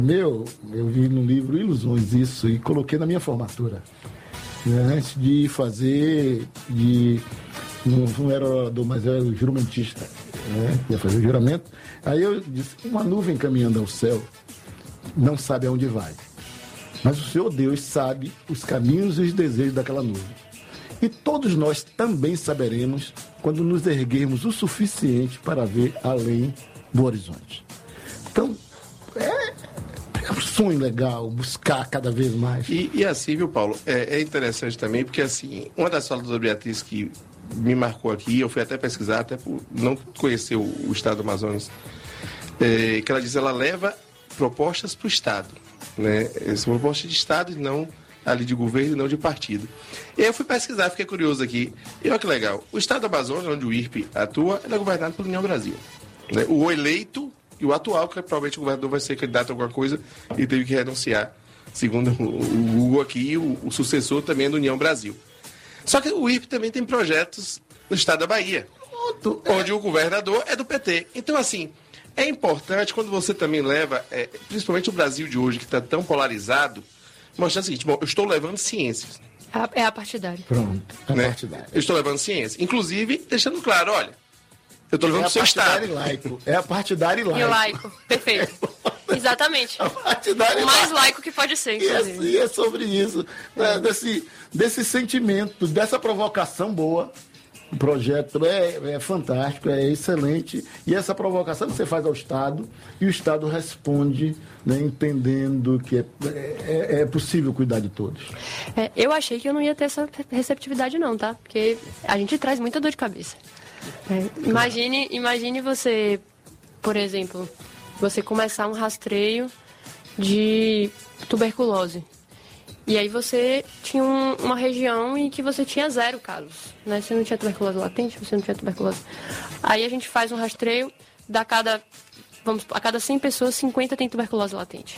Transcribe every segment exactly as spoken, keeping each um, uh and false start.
Meu, eu vi no livro Ilusões isso e coloquei na minha formatura. Né? Antes de fazer, de, não, não era orador, mas era o juramentista, né? Ia fazer o juramento. Aí eu disse, uma nuvem caminhando ao céu não sabe aonde vai. Mas o Senhor Deus sabe os caminhos e os desejos daquela nuvem. E todos nós também saberemos quando nos erguermos o suficiente para ver além do horizonte. Então, é, é um sonho legal buscar cada vez mais. E, e assim, viu, Paulo, é, é interessante também, porque assim, uma das falas da Beatriz que me marcou aqui, eu fui até pesquisar, até por não conhecer o, o estado do Amazonas, é, que ela diz, ela leva propostas para o Estado, né? São propostas de Estado e não ali de governo e não de partido. E aí eu fui pesquisar, fiquei curioso aqui. E olha que legal, o Estado do Amazonas, onde o I R P atua, ele é governado pela União Brasil. Né? O eleito e o atual, que provavelmente o governador vai ser candidato a alguma coisa e teve que renunciar. Segundo o Hugo aqui, o, o sucessor também é da União Brasil. Só que o I R P também tem projetos no Estado da Bahia, onde o governador é do P T. Então, assim, é importante quando você também leva, é, principalmente o Brasil de hoje, que está tão polarizado, mostrar o seguinte, bom, eu estou levando ciências. É a partidária. Pronto, é a né? partidária. Eu estou levando ciência. Inclusive, deixando claro, olha, eu estou levando é o seu Estado. E laico. É a partidária e laico. E laico, perfeito. Exatamente. A partidária o mais laico. laico que pode ser, inclusive. E é, e é sobre isso, né? desse, desse sentimento, dessa provocação boa. O projeto é, é fantástico, é excelente. E essa provocação você faz ao Estado e o Estado responde, né, entendendo que é, é, é possível cuidar de todos. É, eu achei que eu não ia ter essa receptividade não, tá? Porque a gente traz muita dor de cabeça. É, imagine, imagine você, por exemplo, você começar um rastreio de tuberculose. E aí você tinha um, uma região em que você tinha zero casos, né? Você não tinha tuberculose latente, você não tinha tuberculose. Aí a gente faz um rastreio, da cada, vamos, a cada cem pessoas, cinquenta tem tuberculose latente.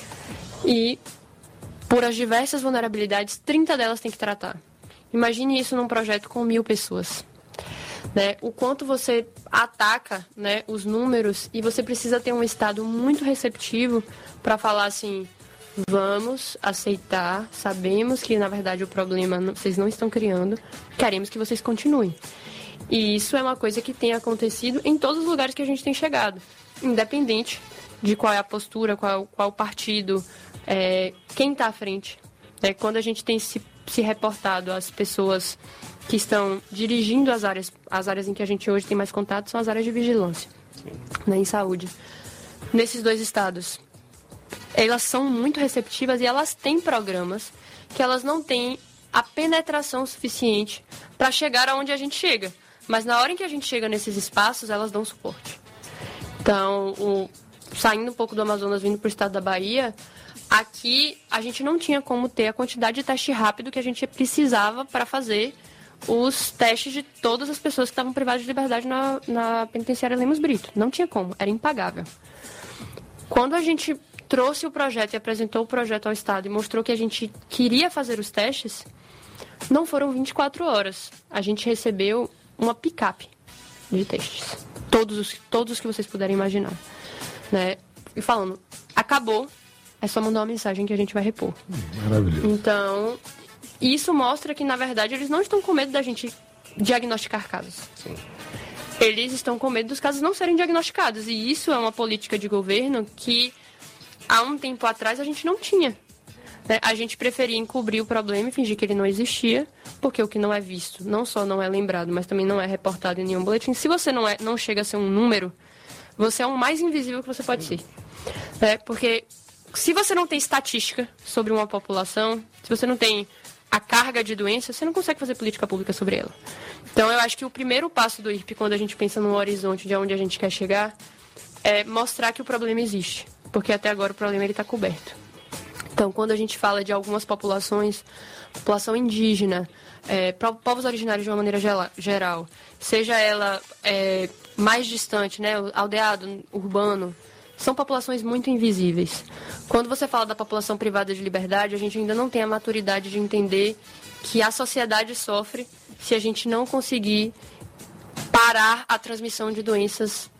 E por as diversas vulnerabilidades, trinta delas tem que tratar. Imagine isso num projeto com mil pessoas. Né? O quanto você ataca, né, os números, e você precisa ter um Estado muito receptivo para falar assim... Vamos aceitar, sabemos que na verdade o problema vocês não estão criando, queremos que vocês continuem. E isso é uma coisa que tem acontecido em todos os lugares que a gente tem chegado, independente de qual é a postura, qual, qual partido, é, quem está à frente. É, quando a gente tem se, se reportado as pessoas que estão dirigindo as áreas, as áreas em que a gente hoje tem mais contato são as áreas de vigilância, né, em saúde. Nesses dois estados, elas são muito receptivas e elas têm programas que elas não têm a penetração suficiente para chegar aonde a gente chega. Mas na hora em que a gente chega nesses espaços, elas dão suporte. Então, o, saindo um pouco do Amazonas, vindo para o estado da Bahia, aqui a gente não tinha como ter a quantidade de teste rápido que a gente precisava para fazer os testes de todas as pessoas que estavam privadas de liberdade na, na penitenciária Lemos Brito. Não tinha como, era impagável. Quando a gente trouxe o projeto e apresentou o projeto ao Estado e mostrou que a gente queria fazer os testes, não foram vinte e quatro horas. A gente recebeu uma picape de testes. Todos os, todos os que vocês puderem imaginar. Né? E falando, acabou, é só mandar uma mensagem que a gente vai repor. Maravilhoso. Então, isso mostra que, na verdade, eles não estão com medo da gente diagnosticar casos. Sim. Eles estão com medo dos casos não serem diagnosticados. E isso é uma política de governo que há um tempo atrás a gente não tinha. Né? A gente preferia encobrir o problema e fingir que ele não existia, porque o que não é visto não só não é lembrado, mas também não é reportado em nenhum boletim. Se você não, é, não chega a ser um número, você é o mais invisível que você pode ser. Né? Porque se você não tem estatística sobre uma população, se você não tem a carga de doença, você não consegue fazer política pública sobre ela. Então eu acho que o primeiro passo do I R P, quando a gente pensa no horizonte de onde a gente quer chegar, é mostrar que o problema existe. Porque até agora o problema está coberto. Então, quando a gente fala de algumas populações, população indígena, é, povos originários de uma maneira geral, seja ela é, mais distante, né, aldeado, urbano, são populações muito invisíveis. Quando você fala da população privada de liberdade, a gente ainda não tem a maturidade de entender que a sociedade sofre se a gente não conseguir parar a transmissão de doenças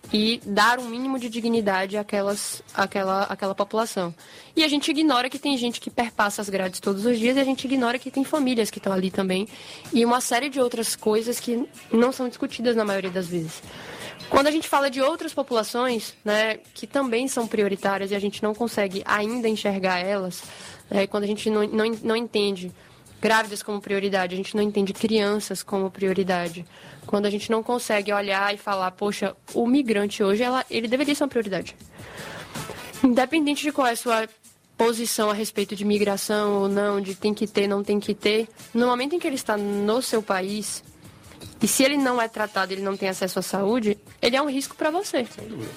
e dar um mínimo de dignidade àquelas, àquela, àquela população. E a gente ignora que tem gente que perpassa as grades todos os dias e a gente ignora que tem famílias que estão ali também e uma série de outras coisas que não são discutidas na maioria das vezes. Quando a gente fala de outras populações, né, que também são prioritárias e a gente não consegue ainda enxergar elas, né, quando a gente não, não, não entende grávidas como prioridade, a gente não entende crianças como prioridade, quando a gente não consegue olhar e falar, poxa, o migrante hoje, ela, ele deveria ser uma prioridade. Independente de qual é a sua posição a respeito de migração ou não, de tem que ter, não tem que ter, no momento em que ele está no seu país, e se ele não é tratado, ele não tem acesso à saúde, ele é um risco para você. Sem dúvida.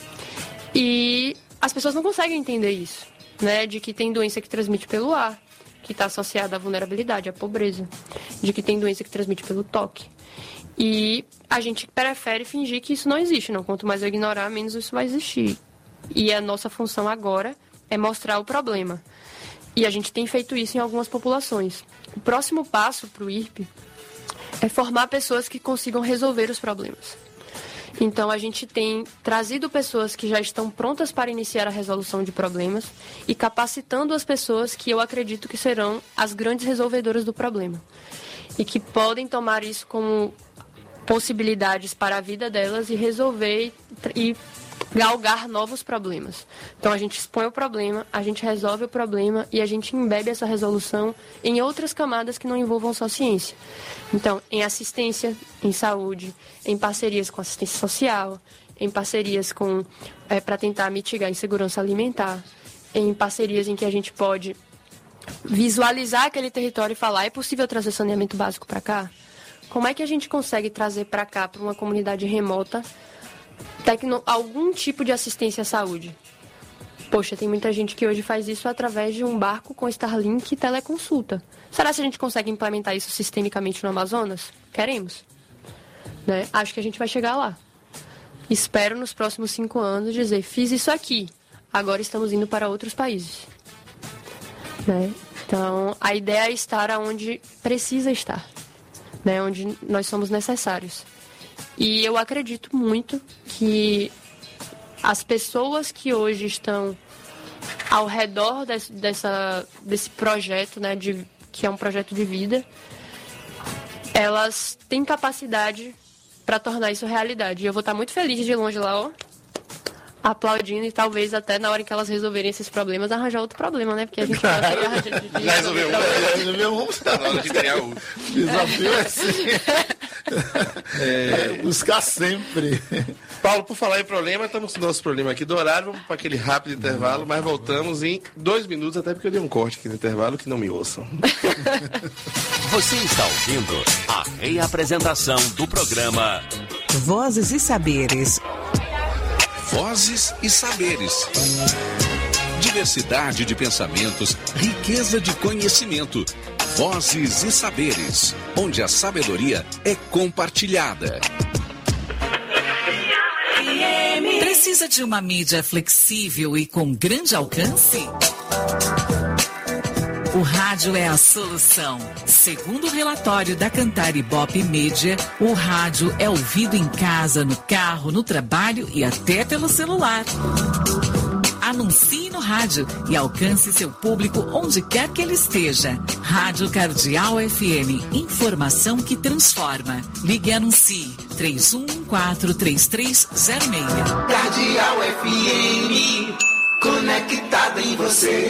E as pessoas não conseguem entender isso, né? De que tem doença que transmite pelo ar, que está associada à vulnerabilidade, à pobreza, de que tem doença que transmite pelo toque. E a gente prefere fingir que isso não existe, não. Quanto mais eu ignorar, menos isso vai existir. E a nossa função agora é mostrar o problema. E a gente tem feito isso em algumas populações. O próximo passo para o I R P é formar pessoas que consigam resolver os problemas. Então, a gente tem trazido pessoas que já estão prontas para iniciar a resolução de problemas e capacitando as pessoas que eu acredito que serão as grandes resolvedoras do problema. E que podem tomar isso como possibilidades para a vida delas e resolver e galgar novos problemas. Então, a gente expõe o problema, a gente resolve o problema e a gente embebe essa resolução em outras camadas que não envolvam só ciência. Então, em assistência, em saúde, em parcerias com assistência social, em parcerias com é, para tentar mitigar a insegurança alimentar, em parcerias em que a gente pode visualizar aquele território e falar, é possível trazer saneamento básico para cá? Como é que a gente consegue trazer para cá, para uma comunidade remota, tecno, algum tipo de assistência à saúde? Poxa, tem muita gente que hoje faz isso através de um barco com Starlink e teleconsulta. Será que a gente consegue implementar isso sistemicamente no Amazonas? Queremos. Né? Acho que a gente vai chegar lá. Espero nos próximos cinco anos dizer, fiz isso aqui, agora estamos indo para outros países. Né? Então, a ideia é estar onde precisa estar, né? Onde nós somos necessários. E eu acredito muito que as pessoas que hoje estão ao redor desse, dessa, desse projeto, né, de, que é um projeto de vida, elas têm capacidade para tornar isso realidade. E eu vou estar muito feliz de longe lá, ó, aplaudindo e talvez até na hora em que elas resolverem esses problemas, arranjar outro problema, né? Porque a gente vai arranjar... Já resolveu um, já resolveu um. Tá na hora de criar outro. Desafio é assim. É, buscar sempre. Paulo, por falar em problema, estamos no nosso problema aqui do horário, vamos para aquele rápido intervalo, mas voltamos em dois minutos, até porque eu dei um corte aqui no intervalo, que não me ouçam. Você está ouvindo a reapresentação do programa Vozes e Saberes. Vozes e Saberes. Diversidade de pensamentos, riqueza de conhecimento. Vozes e Saberes, onde a sabedoria é compartilhada. Precisa de uma mídia flexível e com grande alcance? O rádio é a solução. Segundo o relatório da Cantar Ibope Media, o rádio é ouvido em casa, no carro, no trabalho e até pelo celular. Anuncie no rádio e alcance seu público onde quer que ele esteja. Rádio Cardeal F M, informação que transforma. Ligue e anuncie três um um quatro, três três zero seis. Cardeal F M, conectada em você.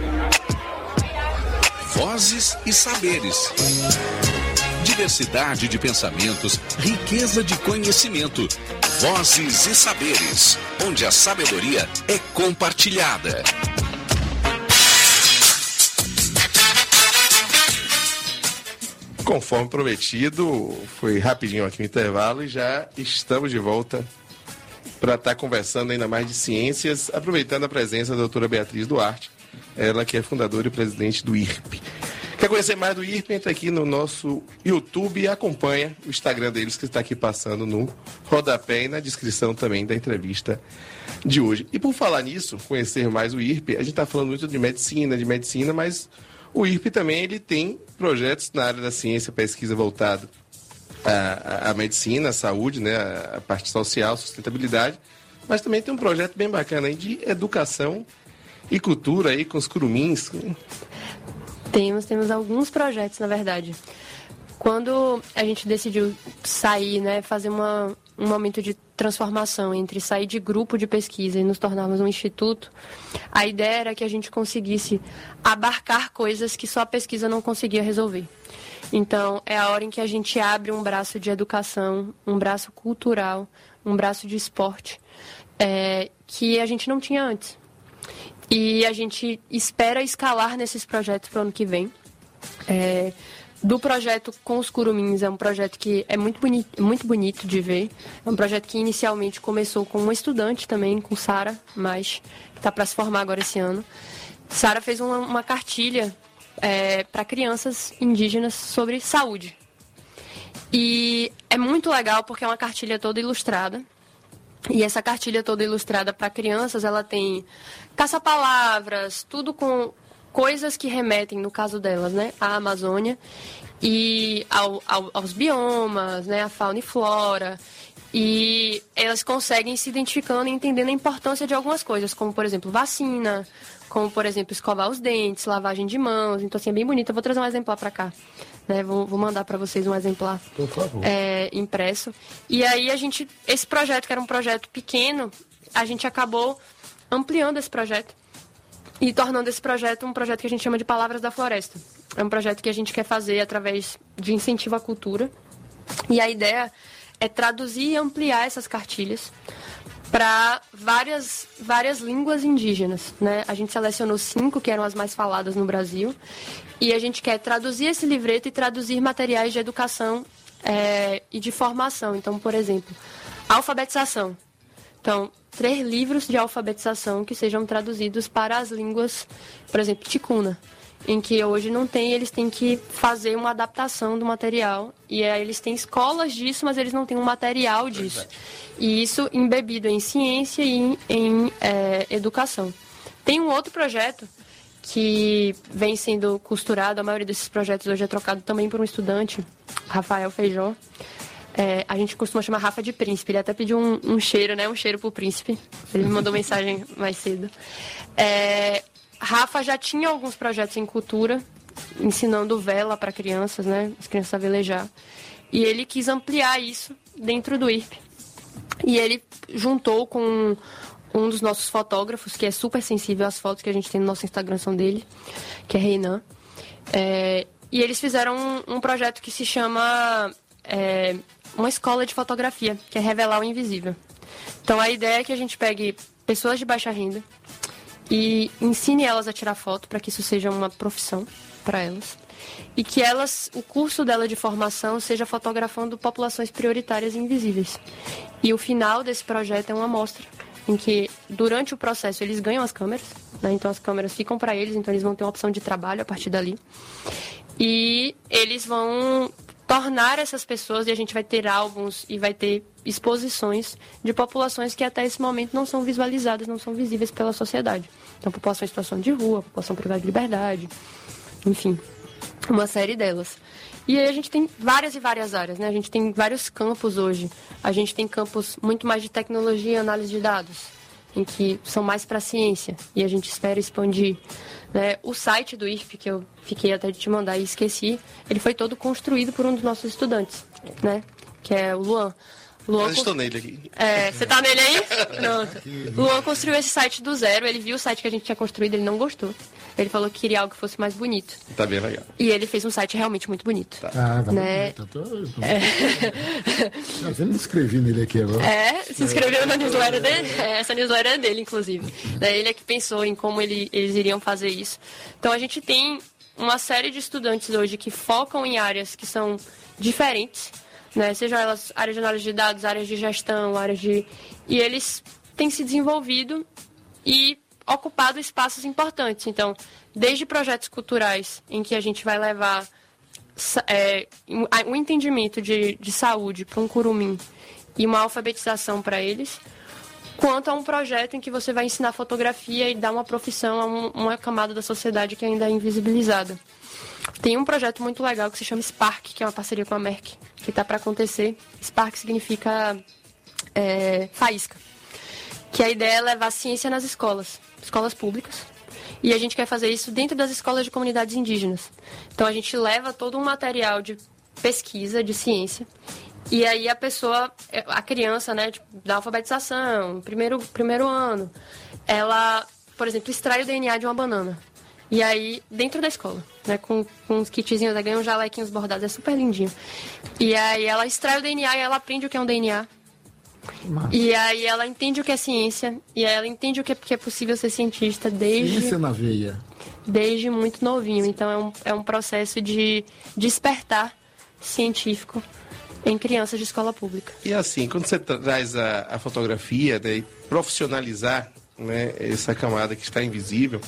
Vozes e Saberes. Diversidade de pensamentos, riqueza de conhecimento. Vozes e Saberes, onde a sabedoria é compartilhada. Conforme prometido, foi rapidinho aqui no intervalo e já estamos de volta para estar conversando ainda mais de ciências, aproveitando a presença da doutora Beatriz Duarte, ela que é fundadora e presidente do I R P. Quer conhecer mais do I R P? Entra aqui no nosso YouTube e acompanha o Instagram deles, que está aqui passando no rodapé e na descrição também da entrevista de hoje. E por falar nisso, conhecer mais o I R P, a gente está falando muito de medicina, de medicina, mas o I R P também ele tem projetos na área da ciência, pesquisa voltada à, à medicina, à saúde, né, à parte social, sustentabilidade, mas também tem um projeto bem bacana aí de educação e cultura aí com os curumins. Temos, temos alguns projetos, na verdade. Quando a gente decidiu sair, né, fazer uma, um momento de transformação entre sair de grupo de pesquisa e nos tornarmos um instituto, a ideia era que a gente conseguisse abarcar coisas que só a pesquisa não conseguia resolver. Então, é a hora em que a gente abre um braço de educação, um braço cultural, um braço de esporte, é, que a gente não tinha antes. E a gente espera escalar nesses projetos para o ano que vem. É, do projeto com os curumins, é um projeto que é muito bonito, muito bonito de ver. É um projeto que inicialmente começou com uma estudante também, com Sara, mas que está para se formar agora esse ano. Sara fez uma, uma cartilha é, para crianças indígenas sobre saúde. E é muito legal porque é uma cartilha toda ilustrada. E essa cartilha toda ilustrada para crianças, ela tem caça-palavras, tudo com coisas que remetem, no caso delas, né, à Amazônia e ao, ao, aos biomas, né, à fauna e flora. E elas conseguem se identificando e entendendo a importância de algumas coisas, como, por exemplo, vacina, como, por exemplo, escovar os dentes, lavagem de mãos. Então, assim, é bem bonito. Eu vou trazer um exemplar para cá. Né? Vou, vou mandar para vocês um exemplar, por favor, é, impresso. E aí, a gente, esse projeto, que era um projeto pequeno, a gente acabou ampliando esse projeto e tornando esse projeto um projeto que a gente chama de Palavras da Floresta. É um projeto que a gente quer fazer através de incentivo à cultura. E a ideia é traduzir e ampliar essas cartilhas para várias, várias línguas indígenas, né? A gente selecionou cinco que eram as mais faladas no Brasil e a gente quer traduzir esse livreto e traduzir materiais de educação é, e de formação. Então, por exemplo, alfabetização. Então, três livros de alfabetização que sejam traduzidos para as línguas, por exemplo, ticuna, em que hoje não tem, eles têm que fazer uma adaptação do material. E aí eles têm escolas disso, mas eles não têm um material disso. E isso embebido em ciência e em, em é, educação. Tem um outro projeto que vem sendo costurado, a maioria desses projetos hoje é trocado também por um estudante, Rafael Feijó. É, a gente costuma chamar Rafa de príncipe, ele até pediu um, um cheiro, né? Um cheiro pro príncipe. Ele me mandou mensagem mais cedo. É, Rafa já tinha alguns projetos em cultura, ensinando vela para crianças, né? As crianças a velejar. E ele quis ampliar isso dentro do I R P. E ele juntou com um dos nossos fotógrafos, que é super sensível às fotos que a gente tem no nosso Instagram, são dele, que é Reinan. É, e eles fizeram um, um projeto que se chama é, uma escola de fotografia, que é Revelar o Invisível. Então a ideia é que a gente pegue pessoas de baixa renda e ensine elas a tirar foto para que isso seja uma profissão para elas. E que elas, o curso dela de formação seja fotografando populações prioritárias e invisíveis. E o final desse projeto é uma amostra em que, durante o processo, eles ganham as câmeras, né? Então as câmeras ficam para eles, então eles vão ter uma opção de trabalho a partir dali. E eles vão tornar essas pessoas, e a gente vai ter álbuns e vai ter exposições de populações que até esse momento não são visualizadas, não são visíveis pela sociedade. Então, população em situação de rua, população privada de liberdade, enfim, uma série delas. E aí a gente tem várias e várias áreas, né? A gente tem vários campos hoje. A gente tem campos muito mais de tecnologia e análise de dados, em que são mais para a ciência, e a gente espera expandir. Né? O site do I R P, que eu fiquei até de te mandar e esqueci, ele foi todo construído por um dos nossos estudantes, né? Que é o Luan. Luan Eu estou constru... nele aqui. É, você tá nele aí? Pronto. Luan construiu esse site do zero, ele viu o site que a gente tinha construído, ele não gostou. Ele falou que queria algo que fosse mais bonito. Tá bem legal. E ele fez um site realmente muito bonito. Tá. Ah, tá né? bonito. Tô, tô... É. Eu me inscrevi nele aqui agora. É, se inscreveu é. na newsletter dele? É, essa newsletter é dele, inclusive. Daí ele é que pensou em como ele, eles iriam fazer isso. Então a gente tem uma série de estudantes hoje que focam em áreas que são diferentes, né? Sejam elas áreas de análise de dados, áreas de gestão, áreas de... E eles têm se desenvolvido e ocupado espaços importantes. Então, desde projetos culturais, em que a gente vai levar é, um entendimento de, de saúde para um curumim e uma alfabetização para eles, quanto a um projeto em que você vai ensinar fotografia e dar uma profissão a um, uma camada da sociedade que ainda é invisibilizada. Tem um projeto muito legal que se chama Spark, que é uma parceria com a Merck, que está para acontecer. Spark significa é, faísca. que a ideia é levar ciência nas escolas, escolas públicas. E a gente quer fazer isso dentro das escolas de comunidades indígenas. Então a gente leva todo um material de pesquisa, de ciência, e aí a pessoa, a criança, né, tipo, da alfabetização, primeiro, primeiro ano, ela, por exemplo, extrai o D N A de uma banana. E aí, dentro da escola, né, com, com uns kitzinhos, ela ganha uns jalequinhos bordados, é super lindinho. E aí ela extrai o D N A e ela aprende o que é um D N A. Massa. E aí ela entende o que é ciência, e aí ela entende o que é, que é possível ser cientista desde... Ciência na veia. Desde muito novinho. Então é um, é um processo de despertar científico em crianças de escola pública. E assim, quando você traz a, a fotografia, né, e profissionalizar, né, essa camada que está invisível,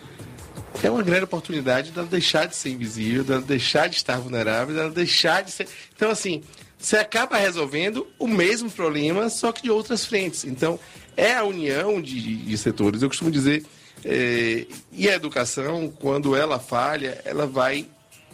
é uma grande oportunidade dela deixar de ser invisível, dela deixar de estar vulnerável, dela deixar de ser... Então, assim, você acaba resolvendo o mesmo problema, só que de outras frentes. Então, é a união de, de setores. Eu costumo dizer, é, e a educação, quando ela falha, ela vai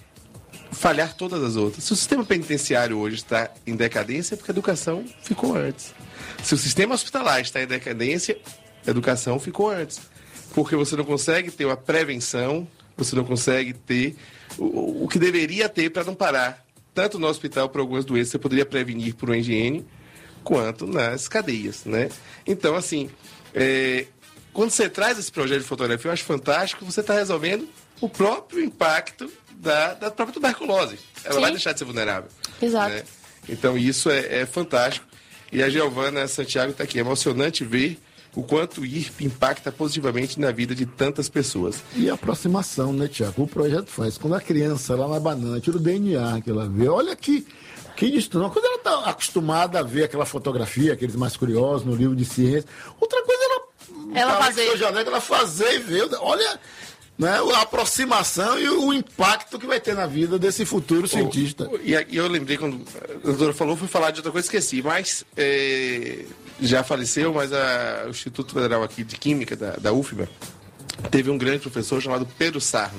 falhar todas as outras. Se o sistema penitenciário hoje está em decadência, é porque a educação ficou antes. Se o sistema hospitalar está em decadência, a educação ficou antes. Porque você não consegue ter uma prevenção, você não consegue ter o, o que deveria ter para não parar. Tanto no hospital, por algumas doenças, você poderia prevenir por uma higiene, quanto nas cadeias, né? Então, assim, é, quando você traz esse projeto de fotografia, eu acho fantástico, você está resolvendo o próprio impacto da, da própria tuberculose. Ela Sim. vai deixar de ser vulnerável. Exato. Né? Então, isso é, é fantástico. E a Giovana Santiago está aqui. É emocionante ver o quanto o I R P impacta positivamente na vida de tantas pessoas. E a aproximação, né, Tiago? O projeto faz. Quando a criança lá na banana tira o D N A que ela vê, olha que, que distância. Quando ela está acostumada a ver aquela fotografia, aqueles mais curiosos no livro de ciência, outra coisa ela... Ela fazer. Janete, ela fazer e ver. Olha, né, a aproximação e o impacto que vai ter na vida desse futuro cientista. Oh, e, e eu lembrei, quando a doutora falou, fui falar de outra coisa, esqueci, mas... É... já faleceu, mas a, o Instituto Federal aqui de Química, da, da U F B A, teve um grande professor chamado Pedro Sarno.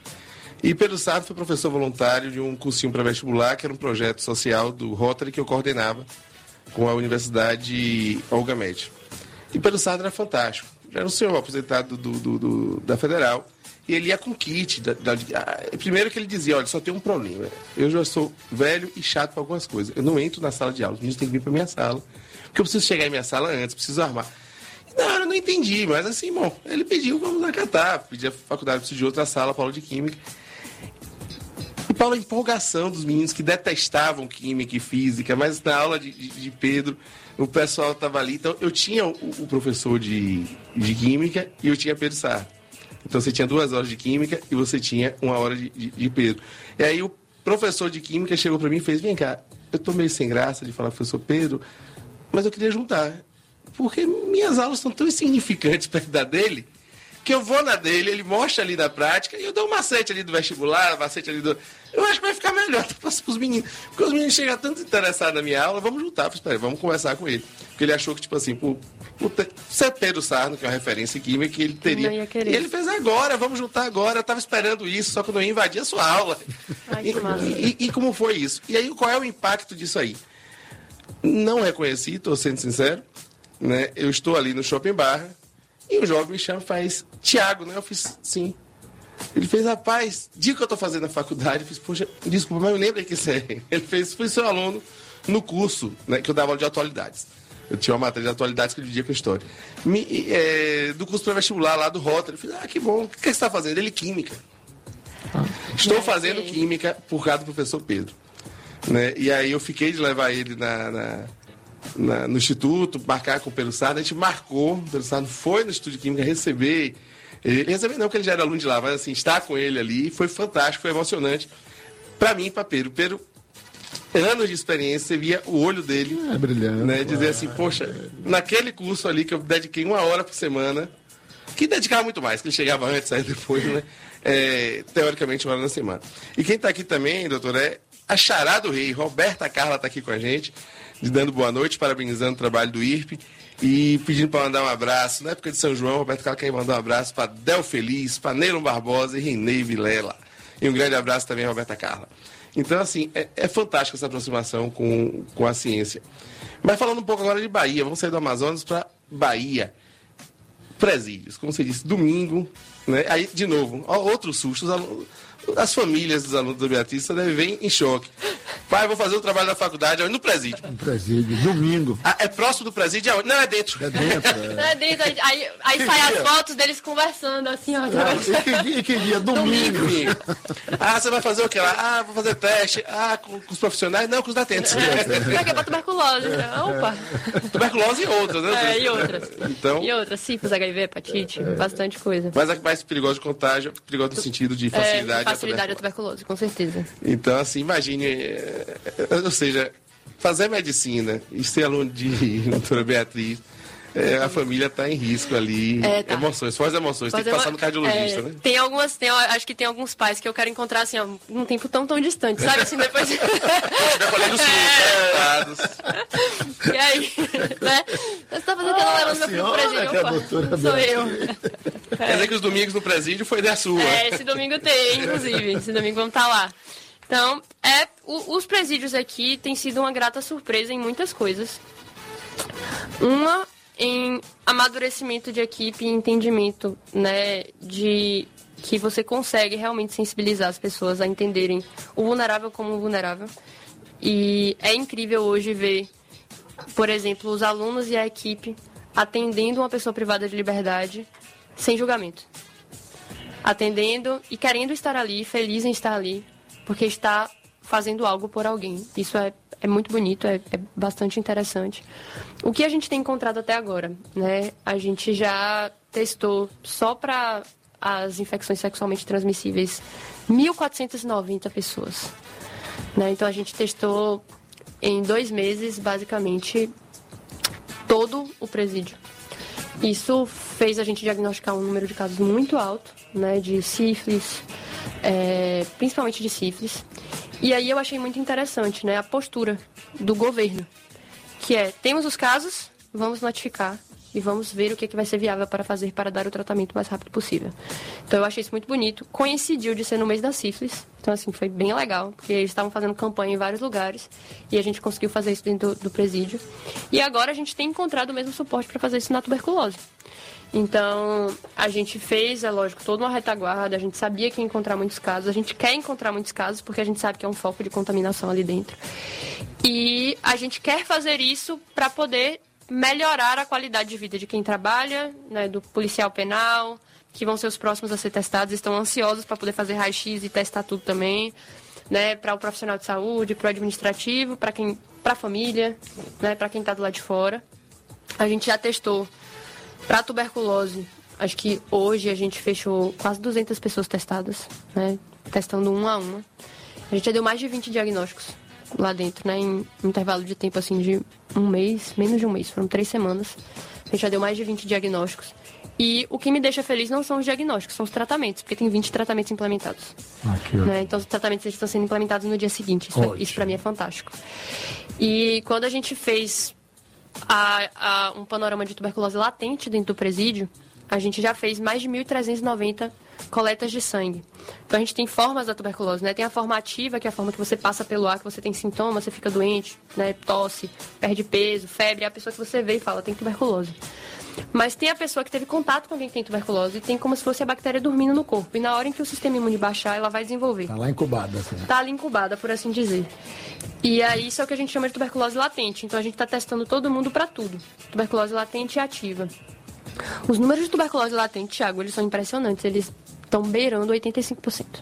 E Pedro Sarno foi professor voluntário de um cursinho para vestibular, que era um projeto social do Rotary que eu coordenava com a Universidade Olga Médio. E Pedro Sarno era fantástico. Era um senhor aposentado do, do, do, da Federal. E ele ia com kit. Da, da, a, primeiro que ele dizia, olha, só tem um problema. Eu já sou velho e chato para algumas coisas. Eu não entro na sala de aula. Os meninos têm que vir para minha sala. Porque eu preciso chegar em minha sala antes, preciso armar. E na hora eu não entendi, mas assim, bom, ele pediu, vamos acatar. Pedi a faculdade, preciso de outra sala, Paulo de Química. E Paulo, a empolgação dos meninos que detestavam Química e Física, mas na aula de, de, de Pedro, o pessoal estava ali. Então, eu tinha o, o professor de, de Química e eu tinha Pedro Sarno. Então, você tinha duas horas de Química e você tinha uma hora de, de, de Pedro. E aí, o professor de Química chegou para mim e fez, vem cá, eu estou meio sem graça de falar, professor Pedro, mas eu queria juntar, porque minhas aulas são tão insignificantes perto da dele, que eu vou na dele, ele mostra ali na prática, e eu dou um macete ali do vestibular, um macete ali do... Eu acho que vai ficar melhor para os meninos, porque os meninos chegam tanto interessados na minha aula, vamos juntar, espera, vamos conversar com ele. Porque ele achou que, tipo assim, por, por ser Pedro Sarno, que é uma referência em química, que ele teria... Não ia querer. E ele fez agora, vamos juntar agora, eu estava esperando isso, só que eu não ia invadir a sua aula. Ai, e, que massa. e, e como foi isso? E aí, qual é o impacto disso aí? Não reconheci, estou sendo sincero, né? Eu estou ali no Shopping Barra e um jovem me chama e faz, Tiago, né? Eu fiz, sim. Ele fez, rapaz, diga o que eu estou fazendo na faculdade. Eu fiz, poxa, desculpa, mas eu lembro que isso é. Ele fez, fui seu aluno no curso, né, que eu dava aula de atualidades. Eu tinha uma matéria de atualidades que eu dividia com história. Me, é, do curso pré-vestibular lá do Rotary. Eu fiz, ah, que bom, o que você está fazendo? Ele, química. Ah. Estou fazendo química por causa do professor Pedro. Né? E aí eu fiquei de levar ele na, na, na, no instituto, marcar com o Pedro Sarno. A gente marcou, o Pedro Sarno foi no Instituto de Química receber. Ele recebeu não, porque ele já era aluno de lá, mas assim, estar com ele ali foi fantástico, foi emocionante. Para mim e para Pedro. Pedro, anos de experiência, você via o olho dele. É brilhante. Né? Dizer assim, poxa, naquele curso ali que eu dediquei uma hora por semana, que dedicava muito mais, que ele chegava antes, saía depois, né? É, teoricamente uma hora na semana. E quem está aqui também, doutor, é a Xará do Rei, Roberta Carla está aqui com a gente, dando boa noite, parabenizando o trabalho do I R P e pedindo para mandar um abraço. Na época de São João, Roberta Carla quer mandar um abraço para Del Feliz, para Neylon Barbosa e Renei Vilela. E um grande abraço também a Roberta Carla. Então, assim, é, é fantástico essa aproximação com, com a ciência. Mas falando um pouco agora de Bahia, vamos sair do Amazonas para Bahia, presídios, como você disse, domingo, né? Aí, de novo, ó, outro susto, os alunos, as famílias dos alunos da Beatriz devem vir em choque. Pai, vou fazer o trabalho da faculdade no presídio. No presídio, domingo. Ah, é próximo do presídio? Aonde? Não, é dentro. É dentro, é. Não é dentro, aí, aí sai as fotos deles conversando, assim, ó. É, e que dia, e que dia? Domingo. Domingo. Ah, você vai fazer o quê lá? Ah, vou fazer teste. Ah, com, com os profissionais? Não, com os datentes. Pra quê? Pra tuberculose. Opa. Tuberculose e outras, né? É, e outras. Então, E outras, sífilis, H I V, hepatite, bastante coisa. mas a mais perigosa de contágio, perigosa no sentido de facilidade. É, facilidade à tuberculose, com certeza. Então, assim, imagine, é, ou seja, fazer medicina e ser aluno de doutora Beatriz, é, a família está em risco ali, É, tá. emoções, fortes emoções, tem que Fazer passar uma- no cardiologista, é, né? Tem algumas, tem, acho que tem alguns pais que eu quero encontrar assim, ó, num tempo tão, tão distante, sabe? Assim, depois. Tiver colhendo os frutos, dados. E aí, né? Você tá fazendo o que eu não levando meu filho pro senhora, presídio? que é a Opa, doutora sou eu. Quer dizer que os domingos no presídio foi da sua. É, esse domingo tem, inclusive. Esse domingo vamos estar lá. Então, é, o- os presídios aqui têm sido uma grata surpresa em muitas coisas. Uma em amadurecimento de equipe e entendimento, né, de que você consegue realmente sensibilizar as pessoas a entenderem o vulnerável como vulnerável. E é incrível hoje ver, por exemplo, os alunos e a equipe atendendo uma pessoa privada de liberdade sem julgamento. Atendendo e querendo estar ali, feliz em estar ali, porque está fazendo algo por alguém. Isso é, é muito bonito, é, é bastante interessante. O que a gente tem encontrado até agora, né? A gente já testou só para as infecções sexualmente transmissíveis mil quatrocentas e noventa pessoas. Né? Então a gente testou em dois meses, basicamente, todo o presídio. Isso fez a gente diagnosticar um número de casos muito alto, né, de sífilis, é, principalmente de sífilis. E aí eu achei muito interessante, né, a postura do governo, que é, temos os casos, vamos notificar e vamos ver o que, é que vai ser viável para fazer para dar o tratamento o mais rápido possível. Então eu achei isso muito bonito. Coincidiu de ser no mês da sífilis, então assim, foi bem legal, porque eles estavam fazendo campanha em vários lugares e a gente conseguiu fazer isso dentro do, do presídio. E agora a gente tem encontrado o mesmo suporte para fazer isso na tuberculose. Então, a gente fez, é lógico, toda uma retaguarda, a gente sabia que ia encontrar muitos casos, a gente quer encontrar muitos casos, porque a gente sabe que é um foco de contaminação ali dentro. E a gente quer fazer isso para poder melhorar a qualidade de vida de quem trabalha, né, do policial penal, que vão ser os próximos a ser testados, estão ansiosos para poder fazer raio-x e testar tudo também, né, para o profissional de saúde, para o administrativo, para quem, para a família, né, para quem está do lado de fora. A gente já testou para tuberculose, acho que hoje a gente fechou quase duzentas pessoas testadas, né, testando uma a uma. A gente já deu mais de vinte diagnósticos lá dentro, né, em um intervalo de tempo assim de um mês, menos de um mês, foram três semanas. A gente já deu mais de vinte diagnósticos. E o que me deixa feliz não são os diagnósticos, são os tratamentos, porque tem vinte tratamentos implementados. Aqui, Né? Então os tratamentos eles estão sendo implementados no dia seguinte. Isso, é, isso para mim é fantástico. E quando a gente fez a, a, um panorama de tuberculose latente dentro do presídio, a gente já fez mais de mil trezentas e noventa coletas de sangue. Então a gente tem formas da tuberculose, né? Tem a forma ativa, que é a forma que você passa pelo ar, que você tem sintomas, você fica doente, né? Tosse, perde peso, febre, é a pessoa que você vê e fala, tem tuberculose. Mas tem a pessoa que teve contato com alguém que tem tuberculose e tem como se fosse a bactéria dormindo no corpo. E na hora em que o sistema imune baixar, ela vai desenvolver. Tá lá incubada, assim. Tá ali incubada, por assim dizer. E aí isso é o que a gente chama de tuberculose latente. Então a gente está testando todo mundo para tudo. Tuberculose latente e ativa. Os números de tuberculose latente, Thiago, eles são impressionantes. Eles estão beirando oitenta e cinco por cento.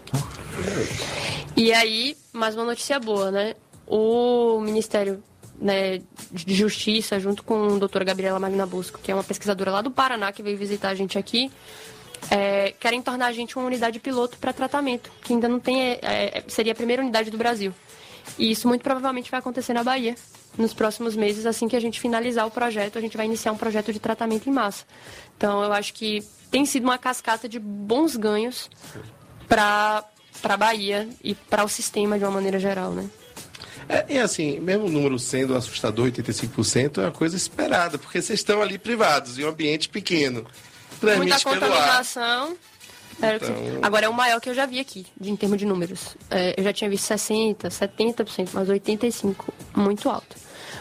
E aí, mais uma notícia boa, né? O Ministério, né, de Justiça, junto com a doutora Gabriela Magnabosco, que é uma pesquisadora lá do Paraná, que veio visitar a gente aqui, é, querem tornar a gente uma unidade piloto para tratamento, que ainda não tem, é, é, seria a primeira unidade do Brasil. E isso muito provavelmente vai acontecer na Bahia, nos próximos meses, assim que a gente finalizar o projeto, a gente vai iniciar um projeto de tratamento em massa. Então, eu acho que tem sido uma cascata de bons ganhos para a Bahia e para o sistema de uma maneira geral, né? É, e assim, mesmo o número sendo assustador, oitenta e cinco por cento, é uma coisa esperada, porque vocês estão ali privados, em um ambiente pequeno. Muita Transmite pelo ar. contaminação. É, Então- Agora é o maior que eu já vi aqui, de, em termos de números. É, eu já tinha visto sessenta por cento, setenta por cento, mas oitenta e cinco por cento, muito alto.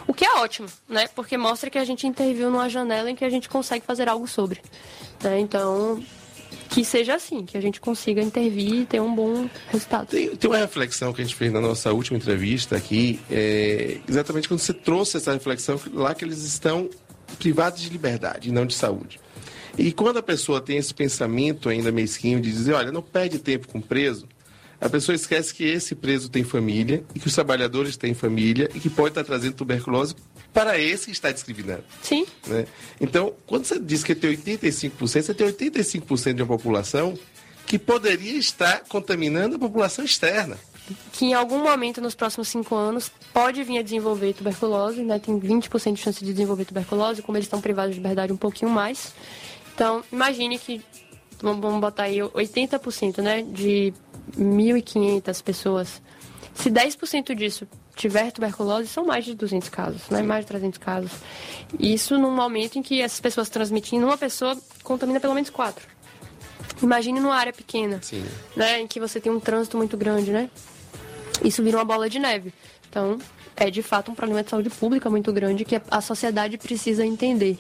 O que é ótimo, né? Porque mostra que a gente interviu numa janela em que a gente consegue fazer algo sobre. Né? Então, que seja assim, que a gente consiga intervir e ter um bom resultado. Tem, tem uma reflexão que a gente fez na nossa última entrevista aqui, é, exatamente quando você trouxe essa reflexão, lá que eles estão privados de liberdade, não de saúde. E quando a pessoa tem esse pensamento ainda mesquinho de dizer, olha, não perde tempo com preso, a pessoa esquece que esse preso tem família e que os trabalhadores têm família e que pode estar trazendo tuberculose para esse que está discriminando. Sim. Né? Então, quando você diz que tem oitenta e cinco por cento, você tem oitenta e cinco por cento de uma população que poderia estar contaminando a população externa. Que em algum momento nos próximos cinco anos pode vir a desenvolver tuberculose, né? Tem vinte por cento de chance de desenvolver tuberculose, como eles estão privados de liberdade um pouquinho mais. Então, imagine que, vamos botar aí oitenta por cento, né, de mil e quinhentas pessoas. Se dez por cento disso tiver tuberculose, são mais de duzentos casos, né? Mais de trezentos casos. Isso num momento em que essas pessoas transmitindo, uma pessoa contamina pelo menos quatro. Imagine numa área pequena, Sim. né, em que você tem um trânsito muito grande, né? Isso vira uma bola de neve. Então, é de fato um problema de saúde pública muito grande que a sociedade precisa entender.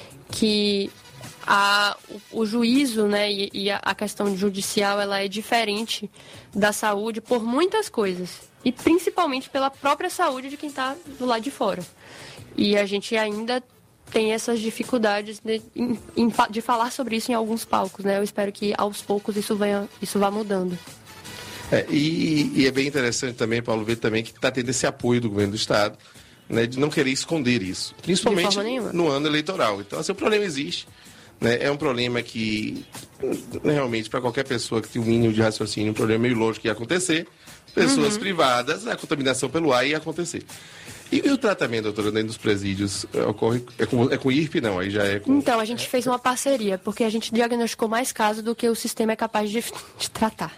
Que a, o, o juízo, né, e, e a questão judicial, ela é diferente da saúde por muitas coisas. E principalmente pela própria saúde de quem está do lado de fora. E a gente ainda tem essas dificuldades de, em, de falar sobre isso em alguns palcos, né? Eu espero que aos poucos isso, venha, isso vá mudando. É, e, e é bem interessante também, Paulo, ver também que está tendo esse apoio do governo do Estado, né, de não querer esconder isso, principalmente no ano eleitoral. Então, assim, o problema existe. Né, é um problema que, realmente, para qualquer pessoa que tem um mínimo de raciocínio, um problema meio lógico que ia acontecer. Pessoas uhum. privadas, a contaminação pelo ar ia acontecer. E, e o tratamento, doutora, dentro dos presídios, ocorre, é com, é com I R P, não? Aí já é com... Então, a gente fez uma parceria, porque a gente diagnosticou mais casos do que o sistema é capaz de, de tratar.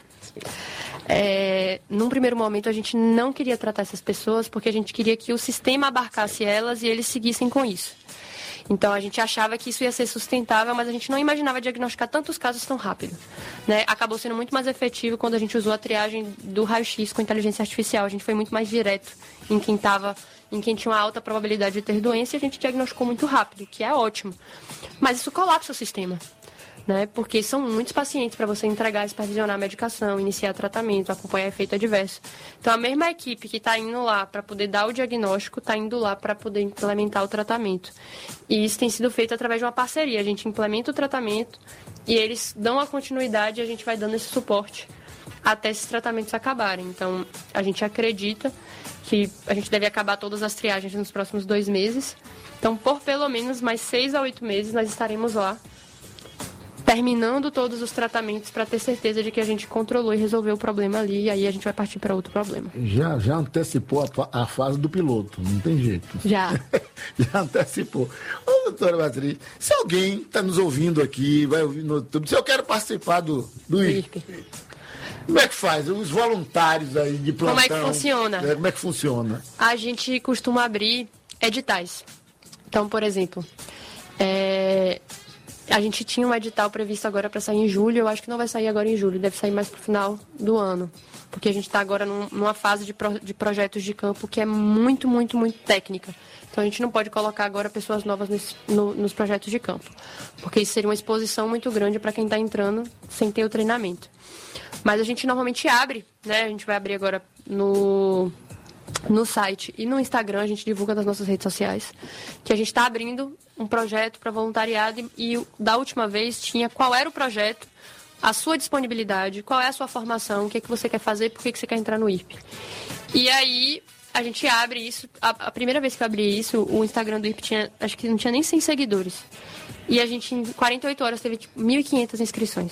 É, num primeiro momento, a gente não queria tratar essas pessoas, porque a gente queria que o sistema abarcasse elas e eles seguissem com isso. Então, a gente achava que isso ia ser sustentável, mas a gente não imaginava diagnosticar tantos casos tão rápido. Né? Acabou sendo muito mais efetivo quando a gente usou a triagem do raio-x com inteligência artificial. A gente foi muito mais direto em quem, tava, em quem tinha uma alta probabilidade de ter doença e a gente diagnosticou muito rápido, que é ótimo. Mas isso colapsa o sistema. Né? Porque são muitos pacientes para você entregar, supervisionar a medicação, iniciar tratamento, acompanhar efeito adverso. Então, a mesma equipe que está indo lá para poder dar o diagnóstico, está indo lá para poder implementar o tratamento. E isso tem sido feito através de uma parceria. A gente implementa o tratamento e eles dão a continuidade e a gente vai dando esse suporte até esses tratamentos acabarem. Então, a gente acredita que a gente deve acabar todas as triagens nos próximos dois meses. Então, por pelo menos mais seis a oito meses, nós estaremos lá terminando todos os tratamentos para ter certeza de que a gente controlou e resolveu o problema ali, e aí a gente vai partir para outro problema. Já, já antecipou a, a fase do piloto, não tem jeito. Já. Já antecipou. Ô, doutora Beatriz, se alguém está nos ouvindo aqui, vai ouvir no YouTube, se eu quero participar do, do I R P, como é que faz? Os voluntários aí de plantão. Como é que funciona? Né? Como é que funciona? A gente costuma abrir editais. Então, por exemplo, é... a gente tinha um edital previsto agora para sair em julho, eu acho que não vai sair agora em julho, deve sair mais para o final do ano, porque a gente está agora num, numa fase de, pro, de projetos de campo que é muito, muito, muito técnica. Então a gente não pode colocar agora pessoas novas nesse, no, nos projetos de campo, porque isso seria uma exposição muito grande para quem está entrando sem ter o treinamento. Mas a gente normalmente abre, né? A gente vai abrir agora no... no site e no Instagram, a gente divulga nas nossas redes sociais, que a gente está abrindo um projeto para voluntariado e, e da última vez tinha qual era o projeto, a sua disponibilidade, qual é a sua formação, o que é que você quer fazer, por que, que você quer entrar no I R P. E aí a gente abre isso, a, a primeira vez que eu abri isso, o Instagram do I R P tinha, acho que não tinha nem cem seguidores. E a gente em quarenta e oito horas teve tipo, mil e quinhentas inscrições.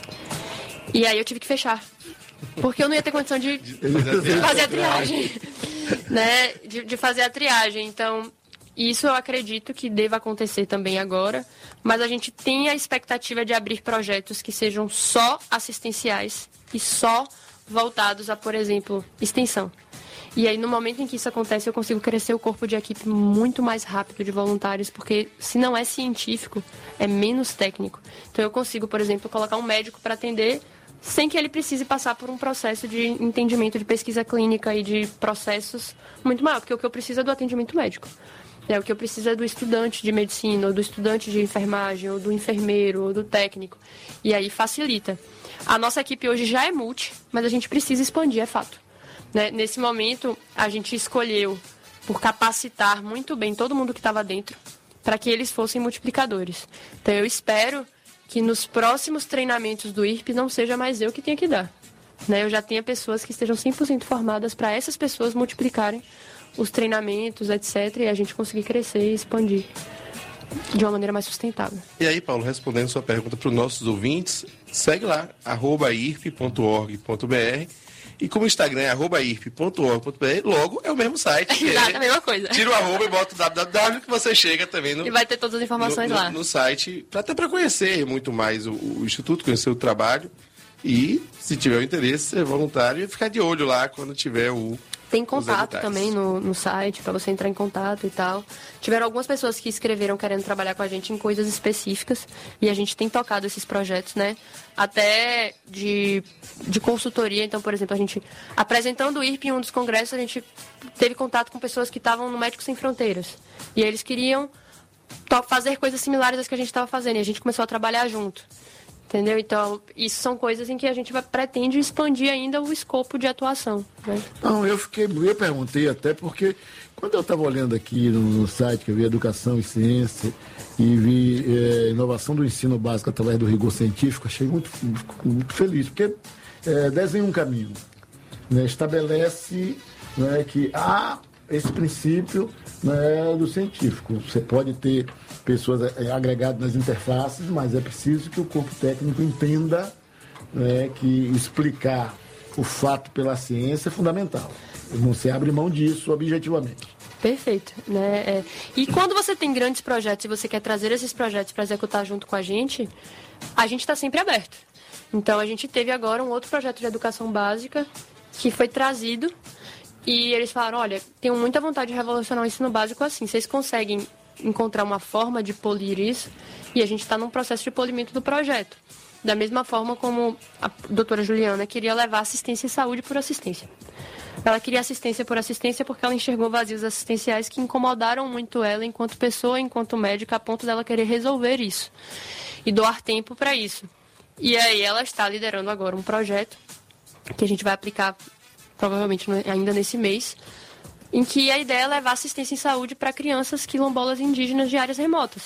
E aí eu tive que fechar. Porque eu não ia ter condição de, de fazer a triagem, né? De, de fazer a triagem. Então, isso eu acredito que deva acontecer também agora. Mas a gente tem a expectativa de abrir projetos que sejam só assistenciais e só voltados a, por exemplo, extensão. E aí, no momento em que isso acontece, eu consigo crescer o corpo de equipe muito mais rápido de voluntários, porque se não é científico, é menos técnico. Então, eu consigo, por exemplo, colocar um médico para atender sem que ele precise passar por um processo de entendimento de pesquisa clínica e de processos muito maior, porque o que eu preciso é do atendimento médico. É, o que eu preciso é do estudante de medicina, ou do estudante de enfermagem, ou do enfermeiro, ou do técnico. E aí facilita. A nossa equipe hoje já é multi, mas a gente precisa expandir, é fato. Né? Nesse momento, a gente escolheu por capacitar muito bem todo mundo que estava dentro, para que eles fossem multiplicadores. Então, eu espero que nos próximos treinamentos do I R P não seja mais eu que tenha que dar. Né? Eu já tenha pessoas que estejam cem por cento formadas para essas pessoas multiplicarem os treinamentos, etcétera, e a gente conseguir crescer e expandir de uma maneira mais sustentável. E aí, Paulo, respondendo sua pergunta para os nossos ouvintes, segue lá, arroba i r p ponto org ponto b r, e como o Instagram é arroba i r p ponto org ponto b r, logo é o mesmo site. Exato, é, a mesma coisa. Tira o arroba e bota o www que você chega também no... E vai ter todas as informações no, lá. No, no site, até para conhecer muito mais o, o Instituto, conhecer o trabalho e, se tiver o interesse, ser voluntário e ficar de olho lá quando tiver o... Tem contato também no, no site, para você entrar em contato e tal. Tiveram algumas pessoas que escreveram querendo trabalhar com a gente em coisas específicas. E a gente tem tocado esses projetos, né? Até de, de consultoria. Então, por exemplo, a gente, apresentando o I R P em um dos congressos, a gente teve contato com pessoas que estavam no Médicos Sem Fronteiras. E eles queriam to- fazer coisas similares às que a gente estava fazendo. E a gente começou a trabalhar junto. Entendeu? Então, isso são coisas em que a gente vai, pretende expandir ainda o escopo de atuação. Né? Não, eu fiquei, eu perguntei até porque quando eu estava olhando aqui no, no site, que eu vi Educação e Ciência e vi é, inovação do ensino básico através do rigor científico, achei muito, muito feliz, porque é, desenha um caminho, né, estabelece, né, que há esse princípio, né, do científico. Você pode ter pessoas é, agregadas nas interfaces, mas é preciso que o corpo técnico entenda, né, que explicar o fato pela ciência é fundamental. Não se abre mão disso objetivamente. Perfeito. Né? É. E quando você tem grandes projetos e você quer trazer esses projetos para executar junto com a gente, a gente está sempre aberto. Então, a gente teve agora um outro projeto de educação básica que foi trazido e eles falaram, olha, tenho muita vontade de revolucionar o ensino básico assim. Vocês conseguem encontrar uma forma de polir isso? E a gente está num processo de polimento do projeto. Da mesma forma como a doutora Juliana queria levar assistência e saúde por assistência. Ela queria assistência por assistência porque ela enxergou vazios assistenciais que incomodaram muito ela enquanto pessoa, enquanto médica, a ponto dela querer resolver isso e doar tempo para isso. E aí ela está liderando agora um projeto que a gente vai aplicar provavelmente ainda nesse mês, em que a ideia é levar assistência em saúde para crianças quilombolas indígenas de áreas remotas.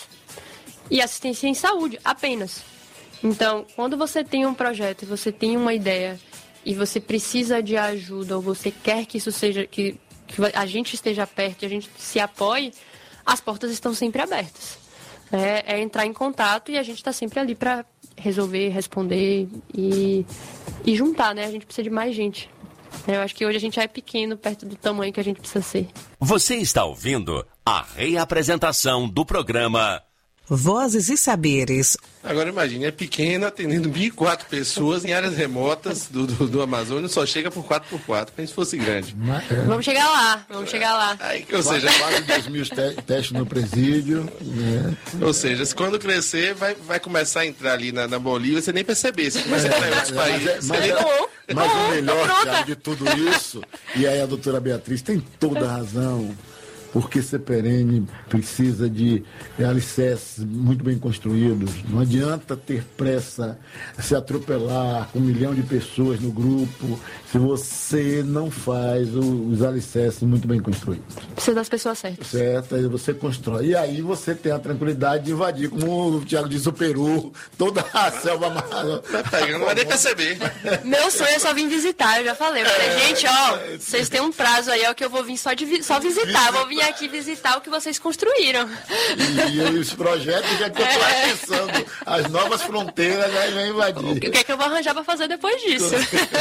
E assistência em saúde, apenas. Então, quando você tem um projeto, você tem uma ideia e você precisa de ajuda, ou você quer que isso seja, que, que a gente esteja perto e a gente se apoie, as portas estão sempre abertas. É, é entrar em contato e a gente está sempre ali para resolver, responder e, e juntar, né? A gente precisa de mais gente. Eu acho que hoje a gente já é pequeno perto do tamanho que a gente precisa ser. Você está ouvindo a reapresentação do programa Vozes e Saberes. Agora imagine, é pequena, atendendo mil e quatro pessoas em áreas remotas do, do, do Amazonas, só chega por quatro por quatro, como se fosse grande. Mas, é, Vamos chegar lá, vamos chegar lá. Aí, ou seja, quase dois mil te- testes no presídio. Né? ou seja, se quando crescer, vai, vai começar a entrar ali na, na Bolívia, você nem perceber, você começa a entrar em outros Mas, é- países. mas, você é- nem- mas o melhor, pronta. Thiago, de tudo isso, e aí a doutora Beatriz tem toda a razão, porque ser perene precisa de alicerces muito bem construídos. Não adianta ter pressa, se atropelar com um milhão de pessoas no grupo, se você não faz os alicerces muito bem construídos. Precisa das pessoas certas. Certo? Aí você constrói. E aí você tem a tranquilidade de invadir, como o Thiago disse, o Peru, toda a selva amarrada. Vai pegando, não vai nem perceber. Meu sonho é só vir visitar, eu já falei. Eu falei, gente, ó, vocês têm um prazo aí, ó, que eu vou vir só, de vi- só visitar. Eu vou vir aqui visitar o que vocês construíram. E, e os projetos já estão É. pensando as novas fronteiras, aí vem O invadir. que é que eu vou arranjar pra fazer depois disso?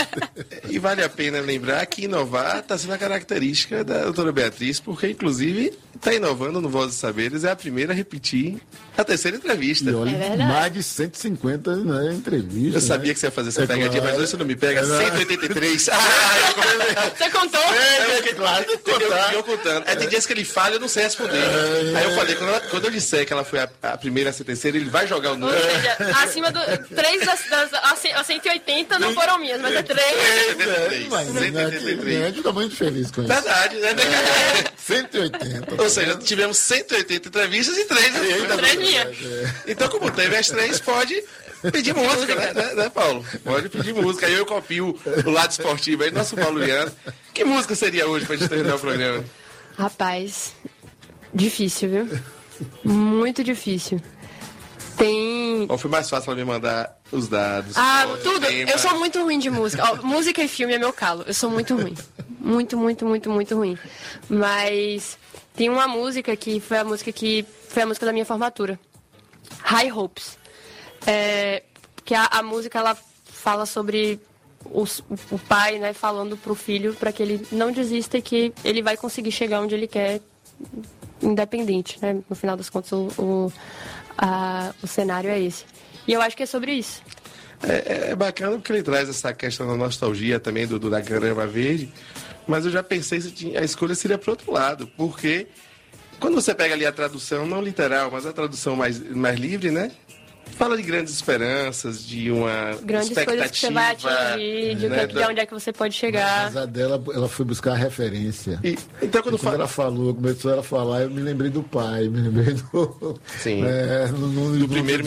E vale a pena lembrar que inovar está sendo a característica da doutora Beatriz, porque, inclusive, está inovando no Voz dos Saberes, é a primeira a repetir a terceira entrevista. E olha, É verdade. mais de cento e cinquenta, né, entrevistas. Eu sabia né? que você ia fazer essa É pegadinha, claro. mas hoje você não me pega. É, não. cento e oitenta e três. Ah, Você contou? É, é claro, tem que eu, contar. eu contando. É, tem dias que que ele fala, eu não sei responder. É, Aí eu falei, quando, ela, quando eu disser que ela foi a, a primeira a ser terceira, ele vai jogar o número. Ou seja, acima do... três das, das a cento e oitenta não foram minhas, mas é três. cento e oitenta e três. Mas, cento e oitenta e três. A gente tá muito feliz com isso. Verdade, né? cento e oitenta. Ou seja, tivemos cento e oitenta entrevistas e três. Três minhas. Então, como teve as três, pode pedir música, né, né, né, Paulo? Pode pedir música. Aí eu copio o lado esportivo aí, nosso Paulo Liano. Que música seria hoje pra gente terminar o programa? Rapaz, difícil, viu? Muito difícil. Tem... Ou foi mais fácil ela me mandar os dados? Ah, o tudo. tema. Eu sou muito ruim de música. Ó, música e filme é meu calo. Eu sou muito ruim. Muito, muito, muito, muito ruim. Mas tem uma música que foi a música que foi a música da minha formatura. High Hopes. É, que a, a música ela fala sobre o, o pai, né, falando pro filho para que ele não desista e que ele vai conseguir chegar onde ele quer, independente, né? No final das contas, o, o, a, o cenário é esse. E eu acho que é sobre isso. É, é bacana porque ele traz essa questão da nostalgia também do, do da Grama Verde, mas eu já pensei se a escolha seria pro outro lado, porque quando você pega ali a tradução, não literal, mas a tradução mais, mais livre, né? Fala de grandes esperanças, de uma grandes expectativa, coisas que você vai atingir, de, né, que, de onde é que você pode chegar. Mas a dela, ela foi buscar a referência. E, então, quando, e quando fala... ela falou, começou ela a falar, eu me lembrei do pai, me lembrei do... Sim, é, no, no, do no, primeiro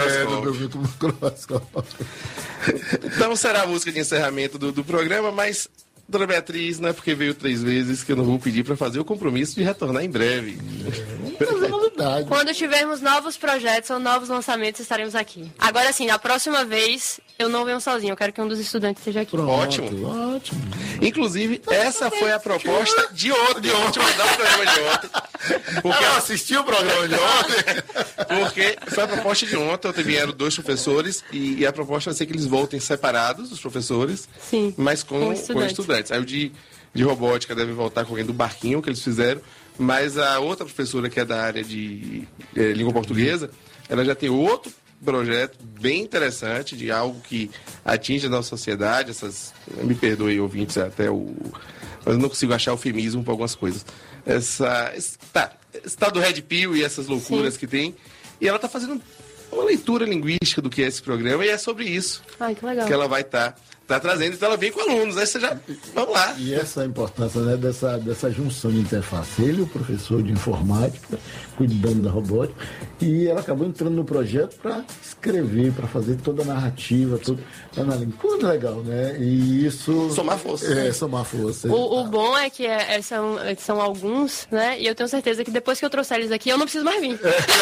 microscópio. Então será a música de encerramento do, do programa, mas... Dona Beatriz, não é porque veio três vezes que eu não vou pedir para fazer o compromisso de retornar em breve. É novidade. Quando tivermos novos projetos ou novos lançamentos, estaremos aqui. Agora sim, na próxima vez, eu não venho sozinho. Eu quero que um dos estudantes esteja aqui. Pronto, Ótimo. Ótimo. Inclusive, essa foi a proposta de ontem. De ontem, mandar o programa de ontem. Porque eu assisti o programa de ontem. Porque foi a proposta de ontem. Ontem vieram dois professores e, e a proposta vai ser que eles voltem separados, os professores, Sim, mas com, com com estudantes. estudantes. Aí o de, de robótica deve voltar com alguém do barquinho que eles fizeram, mas a outra professora que é da área de eh, língua portuguesa, ela já tem outro projeto bem interessante de algo que atinge a nossa sociedade, essas, me perdoe ouvintes, até o, mas eu não consigo achar eufemismo para algumas coisas. Essa, esse, tá, esse tal do Red Pill e essas loucuras Sim. que tem, e ela está fazendo uma leitura linguística do que é esse programa, e é sobre isso Ai, que legal. que ela vai estar tá, tá trazendo. Então ela vem com alunos, aí você já... Vamos lá. E essa é a importância, né, dessa, dessa junção de interface. Ele, o professor de informática, cuidando da robótica, e ela acabou entrando no projeto para escrever, para fazer toda a narrativa, tudo. Tudo legal, né? E isso... Somar força. É, somar força. O, o bom é que é, é, são, são alguns, né? E eu tenho certeza que depois que eu trouxer eles aqui, eu não preciso mais vir.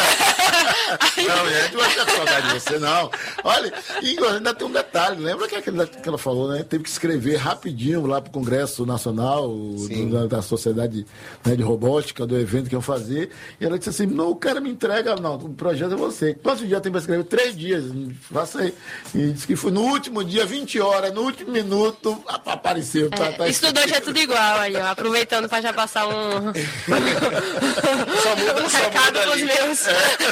Não, gente, não vai ter saudade de você, não. Olha, e ainda tem um detalhe. Lembra que, aquele, que ela falou, né? Teve que escrever rapidinho lá para o Congresso Nacional do, da, da Sociedade, né, de Robótica, do evento que iam fazer. E ela disse assim, não, o cara me entrega, não, o projeto é você. Quantos dias tem para escrever? Três dias. Faça aí. E disse que foi no último dia, vinte horas, no último minuto, apareceu. É, tá, tá estudante é tudo igual aí, ó. Aproveitando para já passar um... Só muda, um só recado muda pros ali. meus.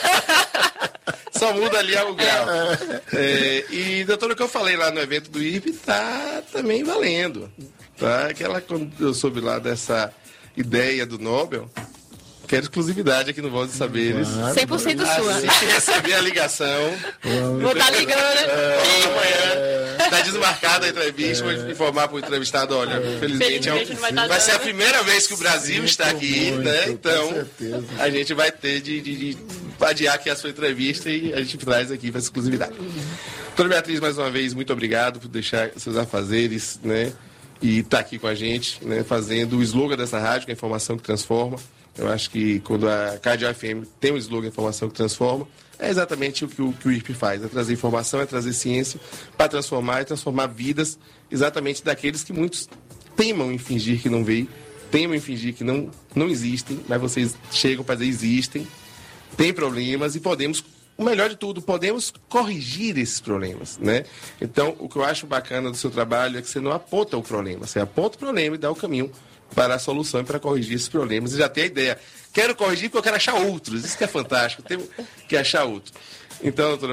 Só muda ali o grau. É, e, doutora, o que eu falei lá no evento do I R P tá também valendo. Tá? Aquela, quando eu soube lá dessa ideia do Nobel, quero exclusividade aqui no Voz de Saberes. cem por cento sua. Assim que receber a ligação. Vou estar ligando. É, amanhã está desmarcada a entrevista. Vou informar para o entrevistado: olha, infelizmente é Felizmente não vai um, dar vai ser a nada. primeira vez que o Brasil está aqui, muito, né? com Então, certeza. a gente vai ter de, de, de adiar aqui a sua entrevista e a gente traz aqui para essa exclusividade. Doutora Beatriz, mais uma vez, muito obrigado por deixar seus afazeres, né? E estar aqui com a gente, né? Fazendo o slogan dessa rádio, que é a informação que transforma. Eu acho que quando a Cardio F M tem um slogan Informação que Transforma, é exatamente o que o, que o I R P faz. É trazer informação, é trazer ciência para transformar e transformar vidas exatamente daqueles que muitos temam em fingir que não veio, temam em fingir que não, não existem, mas vocês chegam para dizer existem, tem problemas e podemos, o melhor de tudo, podemos corrigir esses problemas, né? Então, o que eu acho bacana do seu trabalho é que você não aponta o problema, você aponta o problema e dá o caminho para a solução e para corrigir esses problemas. E já tem a ideia. Quero corrigir porque eu quero achar outros. Isso que é fantástico. Tenho que achar outros. Então, doutora,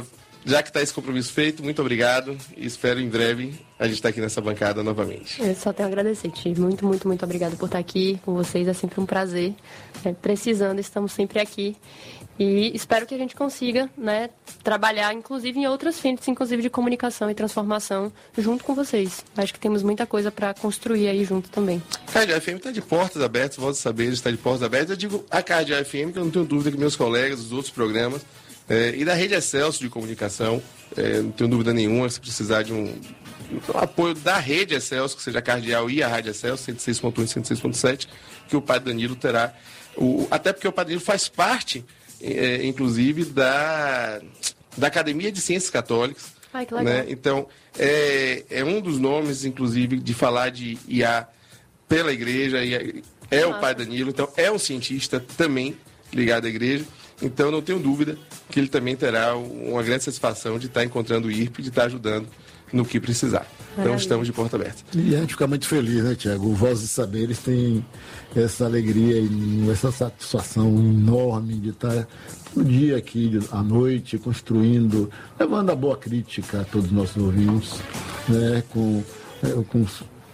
já que está esse compromisso feito, muito obrigado e espero em breve a gente estar aqui nessa bancada novamente. Eu só tenho a agradecer, Ti. Muito, muito, muito obrigado por estar aqui com vocês. É sempre um prazer. É, precisando, estamos sempre aqui. E espero que a gente consiga, né, trabalhar, inclusive, em outras frentes, inclusive de comunicação e transformação, junto com vocês. Acho que temos muita coisa para construir aí junto também. A Cardeal F M está de portas abertas, Vozes e Saberes está de portas abertas. Eu digo a Cardeal F M, que eu não tenho dúvida que meus colegas dos outros programas, é, e da Rede Excelsior de Comunicação, é, não tenho dúvida nenhuma, se precisar de um, um apoio da Rede Excelsior, que seja a Cardeal e a Rádio Excelsior, cento e seis ponto um e cento e seis ponto sete, que o Padre Danilo terá. O, até porque o Padre Danilo faz parte... É, inclusive da, da Academia de Ciências Católicas. Ai, que legal. Né? Então, é, é um dos nomes, inclusive, de falar de I A pela igreja, é ah. o Padre Danilo, então é um cientista também ligado à igreja, então não tenho dúvida que ele também terá uma grande satisfação de estar encontrando o I R P e de estar ajudando no que precisar. Então Maravilha. Estamos de porta aberta. E a gente fica muito feliz, né, Tiago? O Vozes e Saberes tem essa alegria e essa satisfação enorme de estar no dia aqui, à noite, construindo, levando a boa crítica a todos os nossos ouvintes, né, com, com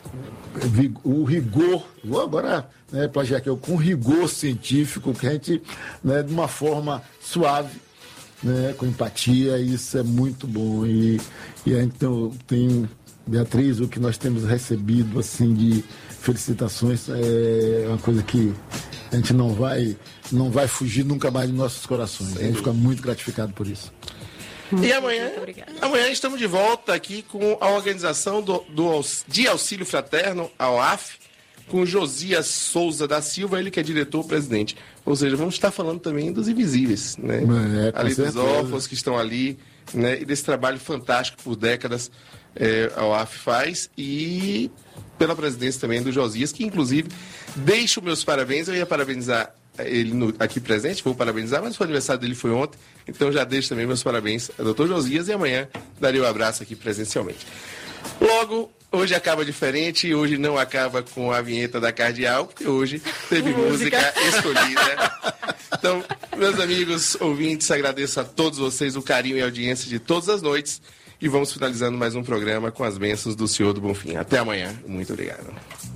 o rigor, vou agora né, plagiar aqui, com rigor científico, que a gente, né, de uma forma suave, né, com empatia, isso é muito bom. E, e a gente tem, tem, Beatriz, o que nós temos recebido assim, de felicitações é uma coisa que a gente não vai, não vai fugir nunca mais de nossos corações. A gente fica muito gratificado por isso. Muito e amanhã, amanhã estamos de volta aqui com a organização do, do, de auxílio fraterno, a O A F, com Josias Souza da Silva, ele que é diretor-presidente. Ou seja, vamos estar falando também dos invisíveis, né? É, ali dos órfãos que estão ali, né? E desse trabalho fantástico por décadas é, a O A F faz, e pela presidência também do Josias, que inclusive deixo meus parabéns. Eu ia parabenizar ele no, aqui presente, vou parabenizar, mas o aniversário dele foi ontem, então já deixo também meus parabéns ao doutor Josias, e amanhã darei um abraço aqui presencialmente. Logo, hoje acaba diferente, hoje não acaba com a vinheta da Cardeal, porque hoje teve música, música escolhida. Então, meus amigos ouvintes, agradeço a todos vocês o carinho e a audiência de todas as noites, e vamos finalizando mais um programa com as bênçãos do Senhor do Bonfim. Até amanhã, muito obrigado.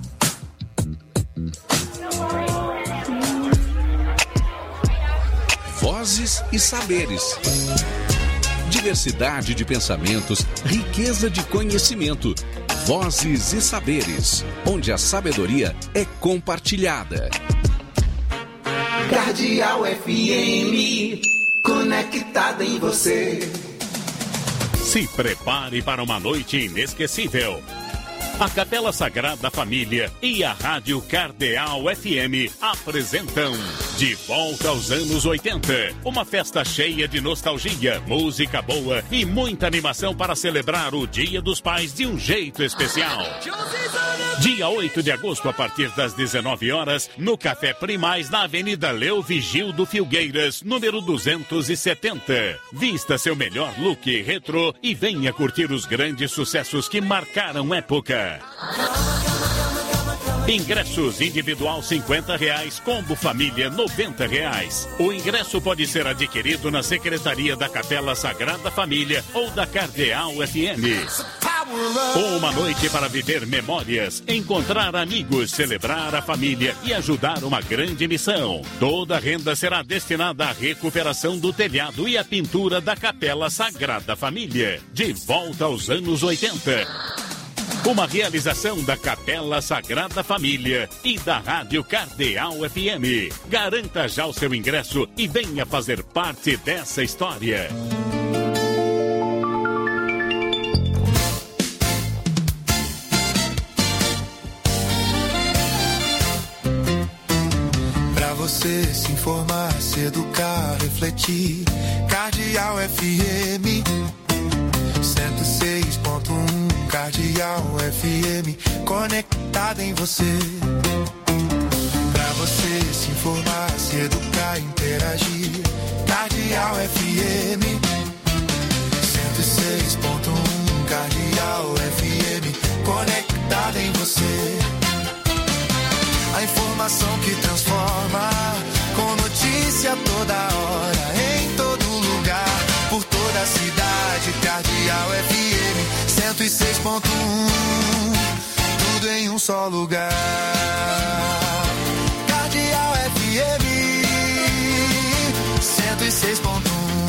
Vozes e Saberes. Diversidade de pensamentos, riqueza de conhecimento. Vozes e Saberes, onde a sabedoria é compartilhada. Cardeal F M, conectada em você. Se prepare para uma noite inesquecível. A Capela Sagrada Família e a Rádio Cardeal F M apresentam De Volta aos Anos oitenta. Uma festa cheia de nostalgia, música boa e muita animação para celebrar o Dia dos Pais de um jeito especial. Dia oito de agosto, a partir das dezenove horas, no Café Primaz, na Avenida Leo Vigildo Filgueiras, número duzentos e setenta. Vista seu melhor look retrô e venha curtir os grandes sucessos que marcaram época. Ingressos individual cinquenta reais, combo família noventa reais. O ingresso pode ser adquirido na Secretaria da Capela Sagrada Família ou da Cardeal F M. Uma noite para viver memórias, encontrar amigos, celebrar a família e ajudar uma grande missão. Toda a renda será destinada à recuperação do telhado e à pintura da Capela Sagrada Família. De volta aos anos oitenta. Uma realização da Capela Sagrada Família e da Rádio Cardeal F M. Garanta já o seu ingresso e venha fazer parte dessa história. Pra você se informar, se educar, refletir. Cardeal F M cento e seis ponto um. Cardeal F M, conectada em você. Pra você se informar, se educar, interagir. Cardeal F M cento e seis ponto um. Cardeal F M, conectada em você. A informação que transforma, com notícia toda hora, em todo lugar, por toda a cidade. cento e seis ponto um, tudo em um só lugar. Cardeal F M cento e seis ponto um.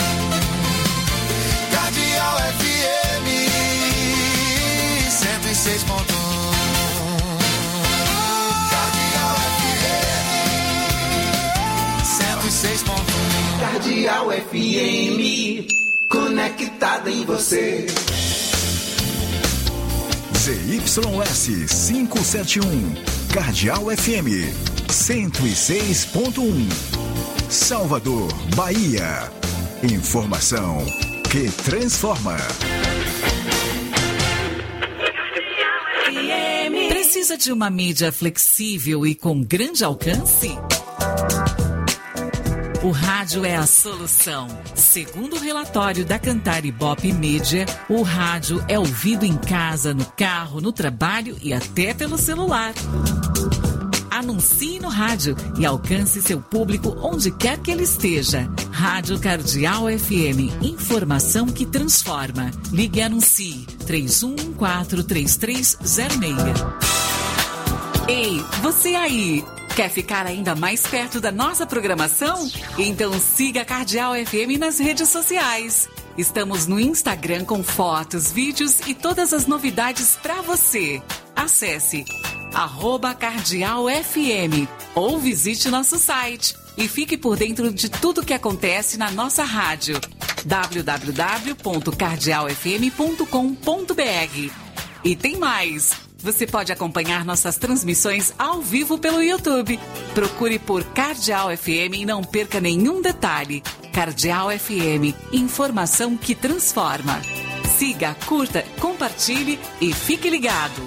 Cardeal F M cento e seis ponto um. Cardeal F M cento e seis ponto um. Cardeal F M, conectada em você. Z Y S quinhentos e setenta e um, Cardeal F M cento e seis ponto um, Salvador, Bahia. Informação que transforma. Precisa de uma mídia flexível e com grande alcance? O rádio é a solução. Segundo o relatório da Cantar Ibope Mídia, o rádio é ouvido em casa, no carro, no trabalho e até pelo celular. Anuncie no rádio e alcance seu público onde quer que ele esteja. Rádio Cardeal F M, informação que transforma. Ligue e anuncie três um um quatro, três três zero seis. Ei, você aí! Quer ficar ainda mais perto da nossa programação? Então siga a Cardeal F M nas redes sociais. Estamos no Instagram com fotos, vídeos e todas as novidades para você. Acesse arroba Cardeal F M ou visite nosso site e fique por dentro de tudo que acontece na nossa rádio. w w w ponto cardeal f m ponto com ponto b r. E tem mais! Você pode acompanhar nossas transmissões ao vivo pelo YouTube. Procure por Cardeal F M e não perca nenhum detalhe. Cardeal F M, informação que transforma. Siga, curta, compartilhe e fique ligado.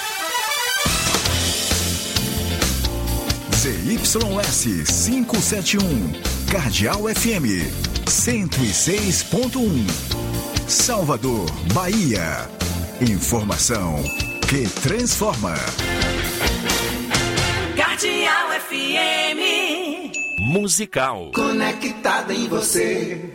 Z Y S quinhentos e setenta e um, Cardeal F M cento e seis ponto um, Salvador, Bahia. Informação que transforma. Cardeal F M Musical. Conectada em você.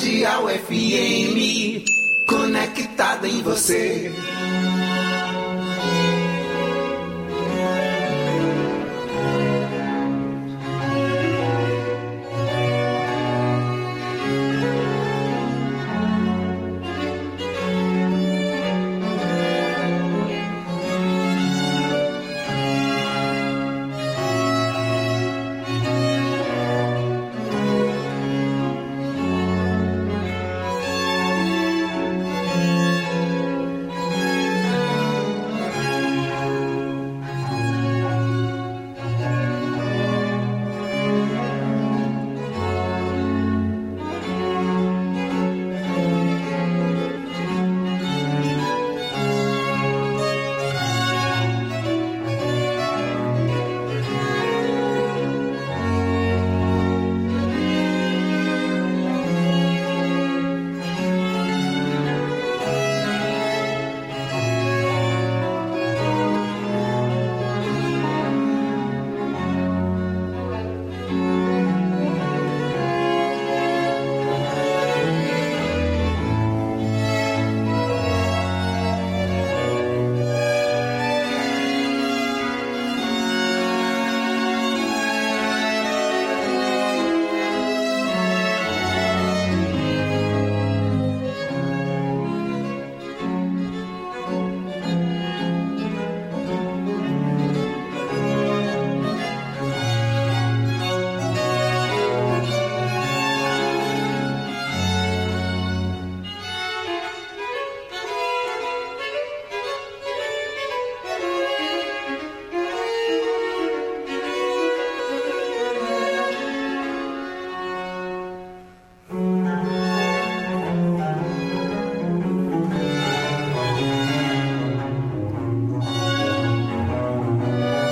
Cardeal F M, conectada em você.